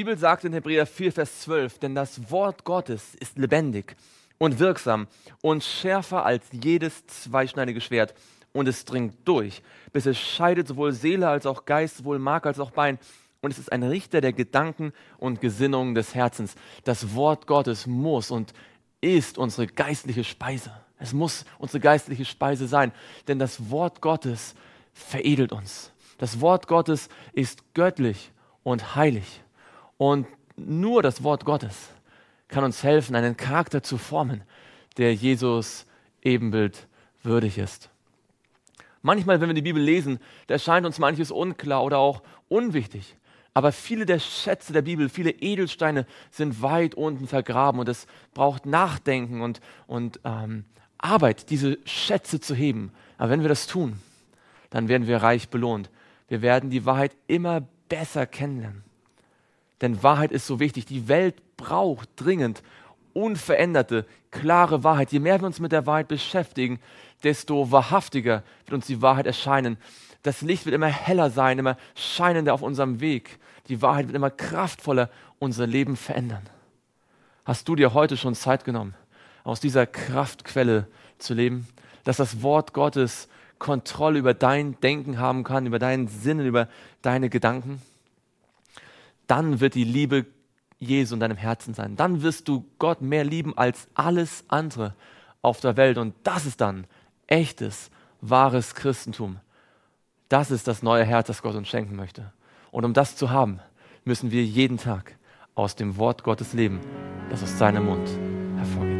Bibel sagt in Hebräer 4, Vers 12, denn das Wort Gottes ist lebendig und wirksam und schärfer als jedes zweischneidige Schwert. Und es dringt durch, bis es scheidet sowohl Seele als auch Geist, sowohl Mark als auch Bein. Und es ist ein Richter der Gedanken und Gesinnungen des Herzens. Das Wort Gottes muss und ist unsere geistliche Speise. Es muss unsere geistliche Speise sein, denn das Wort Gottes veredelt uns. Das Wort Gottes ist göttlich und heilig. Und nur das Wort Gottes kann uns helfen, einen Charakter zu formen, der Jesus Ebenbild würdig ist. Manchmal, wenn wir die Bibel lesen, da erscheint uns manches unklar oder auch unwichtig. Aber viele der Schätze der Bibel, viele Edelsteine sind weit unten vergraben und es braucht Nachdenken und Arbeit, diese Schätze zu heben. Aber wenn wir das tun, dann werden wir reich belohnt. Wir werden die Wahrheit immer besser kennenlernen. Denn Wahrheit ist so wichtig. Die Welt braucht dringend unveränderte, klare Wahrheit. Je mehr wir uns mit der Wahrheit beschäftigen, desto wahrhaftiger wird uns die Wahrheit erscheinen. Das Licht wird immer heller sein, immer scheinender auf unserem Weg. Die Wahrheit wird immer kraftvoller unser Leben verändern. Hast du dir heute schon Zeit genommen, aus dieser Kraftquelle zu leben, dass das Wort Gottes Kontrolle über dein Denken haben kann, über deinen Sinn, über deine Gedanken? Dann wird die Liebe Jesu in deinem Herzen sein. Dann wirst du Gott mehr lieben als alles andere auf der Welt. Und das ist dann echtes, wahres Christentum. Das ist das neue Herz, das Gott uns schenken möchte. Und um das zu haben, müssen wir jeden Tag aus dem Wort Gottes leben, das aus seinem Mund hervorgeht.